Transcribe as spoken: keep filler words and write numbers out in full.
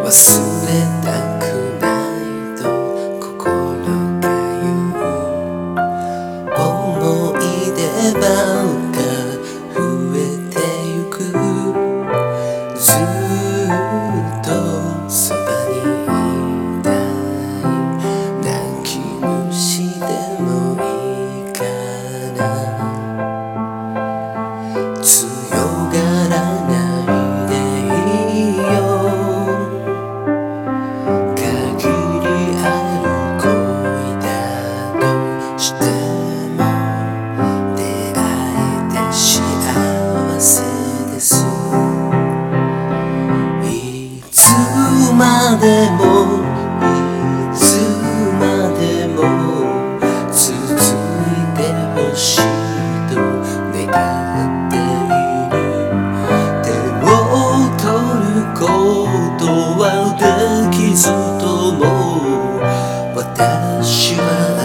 忘れたくないと心が言う。思い出ばか増えてゆく。ずっとそばにいたい。泣き虫でもいいかな。強がらないでいいよ。限りある恋だとしても出会えて幸せです。いつまでもいつまでも続いてほしいと願っている。手を取ることはできずとも私は